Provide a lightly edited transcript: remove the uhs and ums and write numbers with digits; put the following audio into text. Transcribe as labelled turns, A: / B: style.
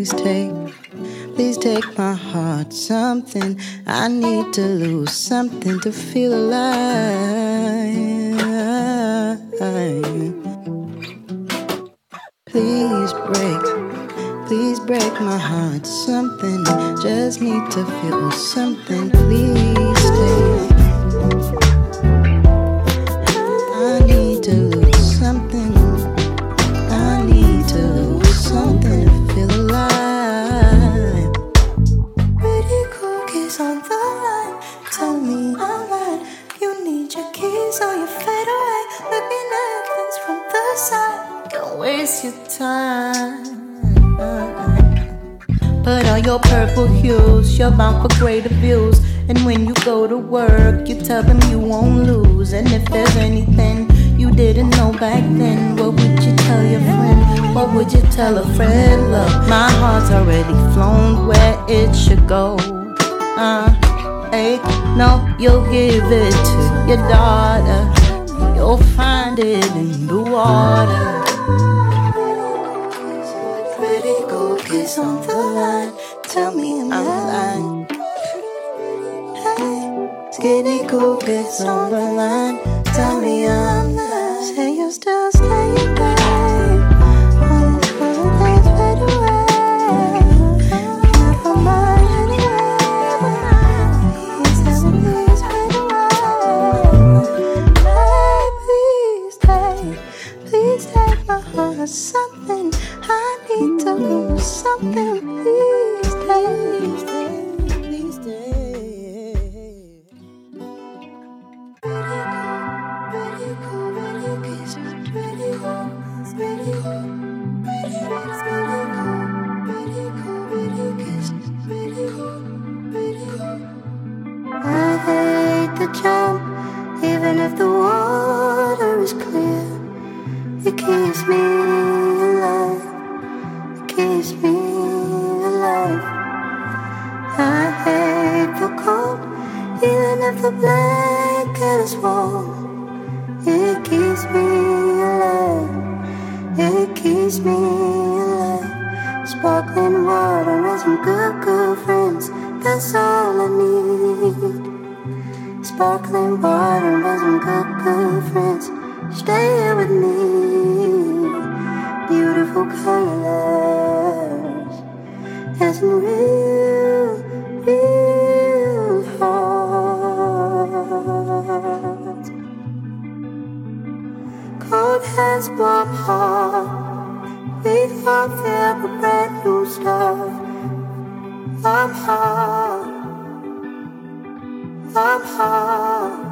A: please take my heart. Something I need to lose, something to feel alive. Please break my heart. Something, just need to feel something. Please stay. I need to lose something. I need to lose something to feel alive.
B: Pretty cookies on the line. Tell me I'm right. You need your keys or you fade away. Looking at things from the side. Don't waste your time.
A: Put on your purple hues, you're bound for greater views. And when you go to work, you tell them you won't lose. And if there's anything you didn't know back then, what would you tell your friend? What would you tell a friend? Look, my heart's already flown where it should go. Hey, no, you'll give it to your daughter. You'll find it in the water.
B: Pretty cookies on the line. Tell me I'm lying. Hey, skinny cookies on the line. Tell me I'm lying. Say you're still staying back. All these holidays fade away. Never mind anyway. Please tell me, please fade away. Hey, please take my heart. Something I need to lose, something. Please stay, please stay. Pretty cool, pretty cool, pretty cool, I hate the jump, even if the water is clear. It keeps me alive. It keeps me alive. I hate the cold, even if the blanket is warm. It keeps me alive. It keeps me alive. Sparkling water and some good friends. That's all I need. Sparkling water and some good friends. Stay here with me. Beautiful colors and some real hearts. Cold hands, warm heart. We fulfill a brand new stuff. I'm hard.